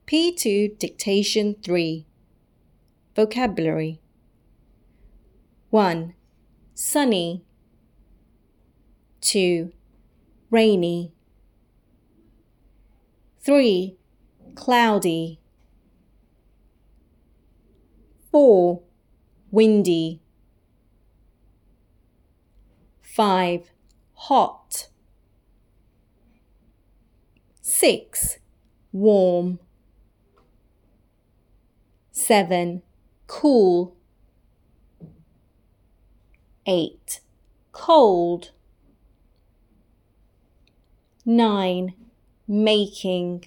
P2 Dictation 3. Vocabulary. 1. Sunny. 2. Rainy. 3. Cloudy. 4. Windy. 5. Hot. 6. Warm. 7. Cool. 8. Cold. 9. Making.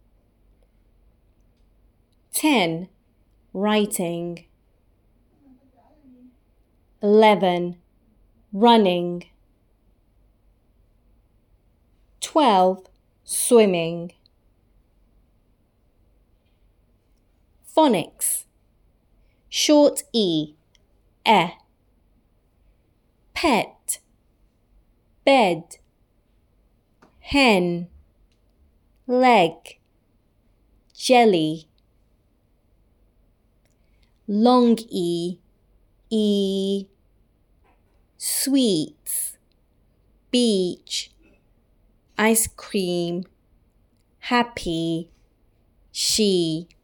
10. Writing. 11. Running. 12. Swimming. Phonics. Short E, pet, bed, hen, leg, jelly. Long E, sweets, beach, ice cream, happy, she.